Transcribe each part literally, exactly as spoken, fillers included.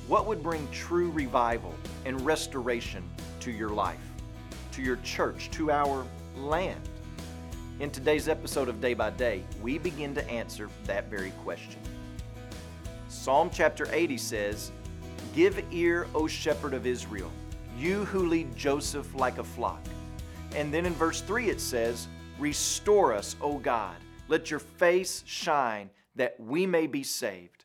what would bring true revival and restoration to your life, to your church, to our land? In today's episode of Day by Day, we begin to answer that very question. Psalm chapter eighty says, "Give ear, O shepherd of Israel, you who lead Joseph like a flock." And then in verse three it says, "Restore us, O God, let your face shine that we may be saved."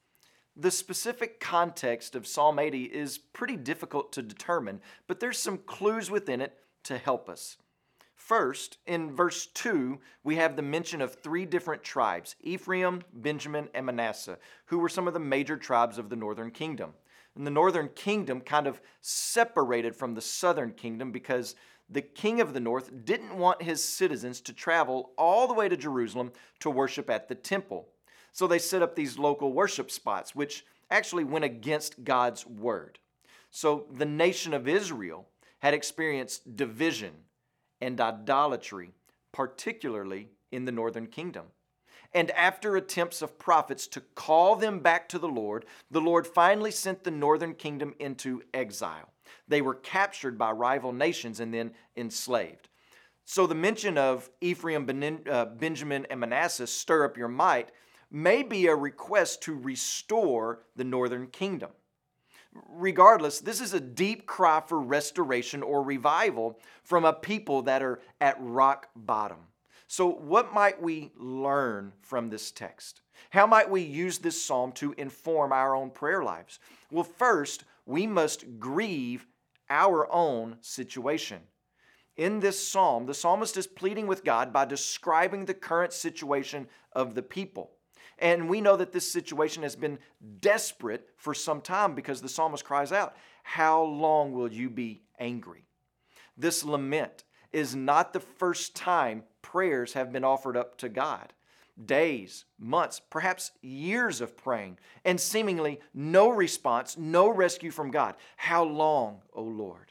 The specific context of Psalm eighty is pretty difficult to determine, but there's some clues within it to help us. First, in verse two, we have the mention of three different tribes, Ephraim, Benjamin, and Manasseh, who were some of the major tribes of the northern kingdom. And the northern kingdom kind of separated from the southern kingdom because the king of the north didn't want his citizens to travel all the way to Jerusalem to worship at the temple. So they set up these local worship spots, which actually went against God's word. So the nation of Israel had experienced division and idolatry, particularly in the northern kingdom. And after attempts of prophets to call them back to the Lord, the Lord finally sent the northern kingdom into exile. They were captured by rival nations and then enslaved. So the mention of Ephraim, Benjamin, and Manasseh, stir up your might, may be a request to restore the northern kingdom. Regardless, this is a deep cry for restoration or revival from a people that are at rock bottom. So what might we learn from this text? How might we use this psalm to inform our own prayer lives? Well, first, we must grieve our own situation. In this psalm, the psalmist is pleading with God by describing the current situation of the people. And we know that this situation has been desperate for some time because the psalmist cries out, "How long will you be angry?" This lament is not the first time prayers have been offered up to God. Days, months, perhaps years of praying, and seemingly no response, no rescue from God. How long, O Lord?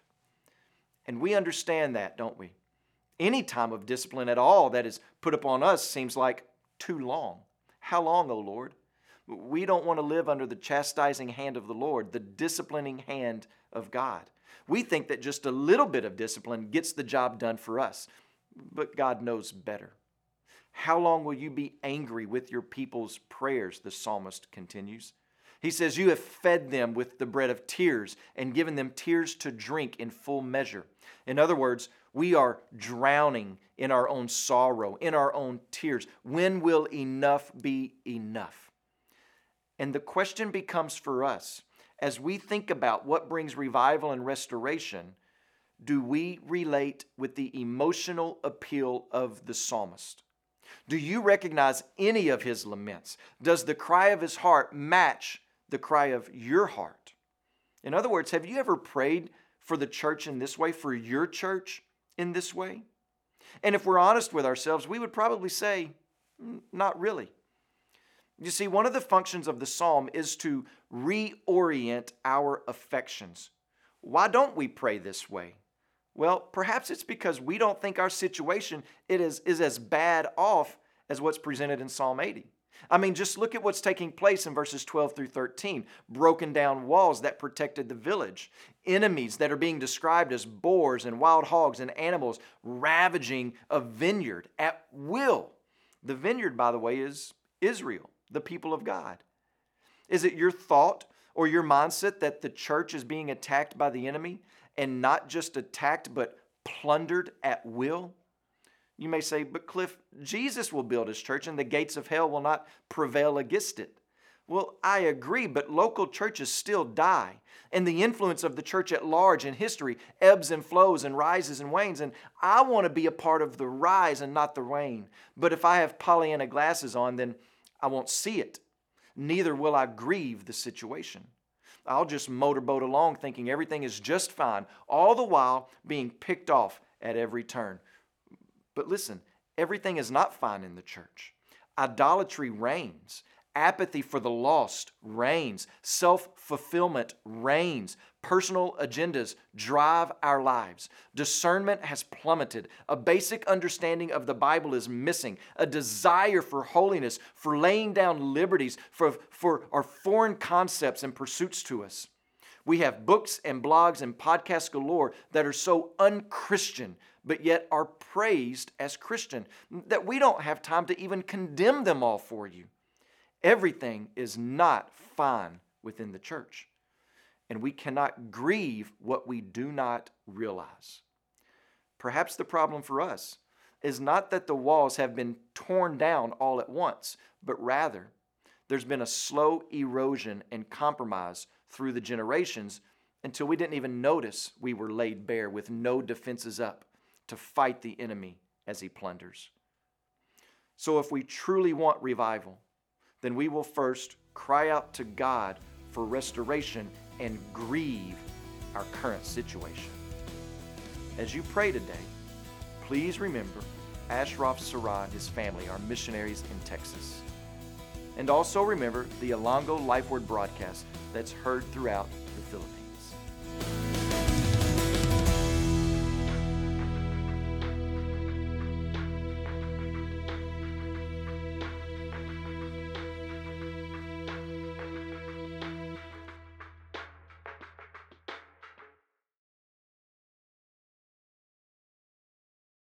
And we understand that, don't we? Any time of discipline at all that is put upon us seems like too long. How long, O Lord? We don't want to live under the chastising hand of the Lord, the disciplining hand of God. We think that just a little bit of discipline gets the job done for us, but God knows better. How long will you be angry with your people's prayers? The psalmist continues. He says, "You have fed them with the bread of tears and given them tears to drink in full measure." In other words, we are drowning in our own sorrow, in our own tears. When will enough be enough? And the question becomes for us, as we think about what brings revival and restoration, do we relate with the emotional appeal of the psalmist? Do you recognize any of his laments? Does the cry of his heart match the cry of your heart? In other words, have you ever prayed for the church in this way, for your church in this way? And if we're honest with ourselves, we would probably say, not really. You see, one of the functions of the psalm is to reorient our affections. Why don't we pray this way? Well, perhaps it's because we don't think our situation it is, is as bad off as what's presented in Psalm eighty. I mean, just look at what's taking place in verses twelve through thirteen. Broken down walls that protected the village. Enemies that are being described as boars and wild hogs and animals ravaging a vineyard at will. The vineyard, by the way, is Israel, the people of God. Is it your thought or your mindset that the church is being attacked by the enemy, and not just attacked but plundered at will? You may say, "But Cliff, Jesus will build his church and the gates of hell will not prevail against it." Well, I agree, but local churches still die. And the influence of the church at large in history ebbs and flows and rises and wanes. And I want to be a part of the rise and not the wane. But if I have Pollyanna glasses on, then I won't see it. Neither will I grieve the situation. I'll just motorboat along thinking everything is just fine, all the while being picked off at every turn. But listen, everything is not fine in the church. Idolatry reigns. Apathy for the lost reigns. Self-fulfillment reigns. Personal agendas drive our lives. Discernment has plummeted. A basic understanding of the Bible is missing. A desire for holiness, for laying down liberties, for, for our foreign concepts and pursuits to us. We have books and blogs and podcasts galore that are so unchristian, but yet are praised as Christian, that we don't have time to even condemn them all for you. Everything is not fine within the church, and we cannot grieve what we do not realize. Perhaps the problem for us is not that the walls have been torn down all at once, but rather there's been a slow erosion and compromise through the generations until we didn't even notice we were laid bare with no defenses up to fight the enemy as he plunders. So if we truly want revival, then we will first cry out to God for restoration and grieve our current situation. As you pray today, please remember Ashraf Sarah and his family, our missionaries in Texas. And also remember the Alongo Life Word broadcast that's heard throughout the Philippines.